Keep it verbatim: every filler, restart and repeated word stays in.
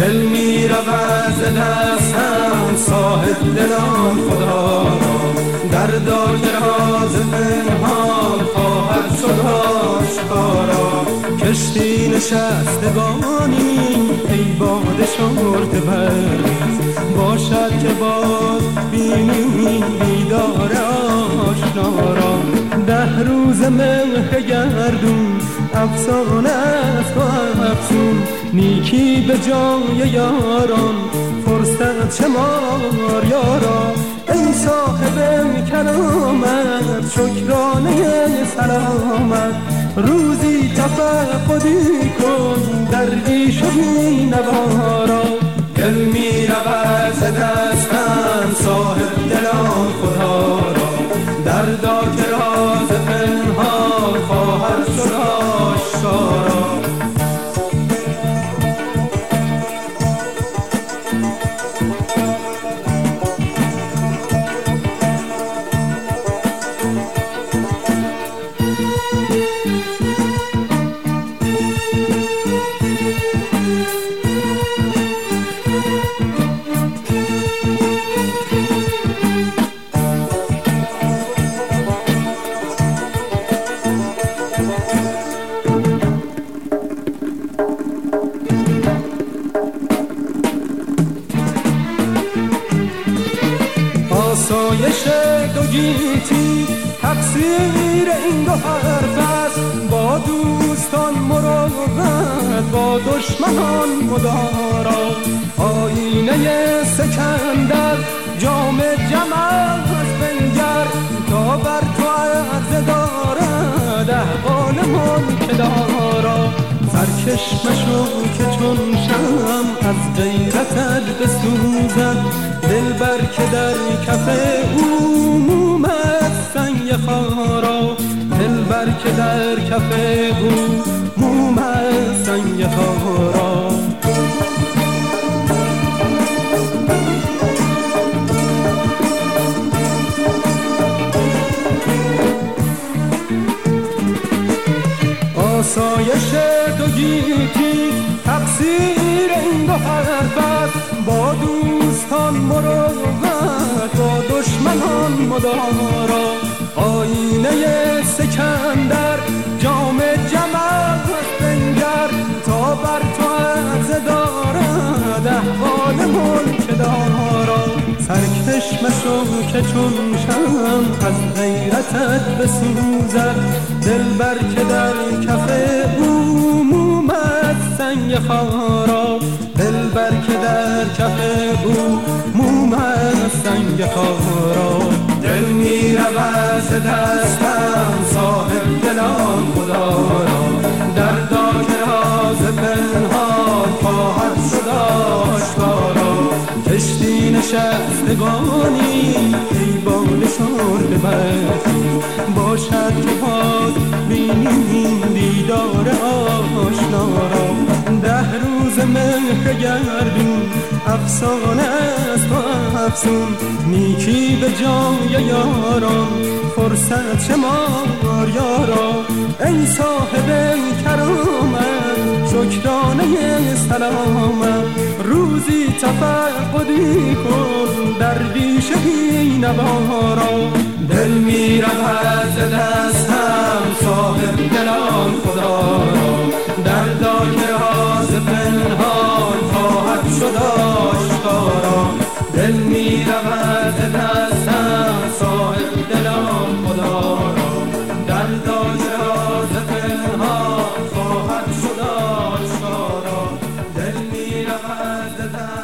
دل می رود ز دستم صاحب دلان خدا را، دردا که راز پنهان خواهد شد آشکارا. کشتی نشستگانی ای باد شرط پرویز، باشد که باز بینی دیدار آشنا را. ده روز مهر گردون افسانه است و افسون، نیکی به جای یاران فرصت شمار یارا. ای صاحب کرامت شکرانه سلامت، روزی تفقدی کن درویش و بینوارا. دل می رود ز دستم صاحب دلان خدا را، دردا که راز پنهان خواهد شد آشکارا. آسایش دو گیتی تقصیر این دو حرف است، با دوستان مراقبت با دشمنان مدارا. آینه سکندر جام جم از بنگر، تا بر تو عرضه دارد احوال ملک دارا. سرکش مشو که چون شمع از غیرتت بسوزد، دلبر که در کف او موم است سنگ خارا. دلبر که در کف او موم است سنگ خارا. آسایش دو گیتی تقصیر این دو حرف است، با دوستان مراقبت با دشمنان مدارا. آینه سکندر جام جم از بنگر، تا بر تو عرضه دارد احوال ملک دارا. سرکش مشو که چون شمع از غیرتت بسوزد، دلبر که در کف او موم است سنگ خارا. دلبر که در کف او موم است سنگ خارا. دل می رود ز دستم صاحب دلان خدا را، دردا که راز پنهان خواهد شد آشکارا. کشتی نشستگانی ای باد شرط پرویز، باشد که باز بینی دیدار آشنا را. ده روز مهر گردون افسانه است و افسون، نیکی به جای یاران فرصت شمار یارا. ای صاحب کرامت شکرانه سلامت، روزی تفقدی کن درویش بینوارا. دل می رود ز دستم صاحب دلان خدا را، دردا که راز پنهان خواهد شد آشکارا. دل می رود ز دستم صاحب دلان خدا را، دردا که راز پنهان خواهد شد آشکارا. دل می رود ز دستم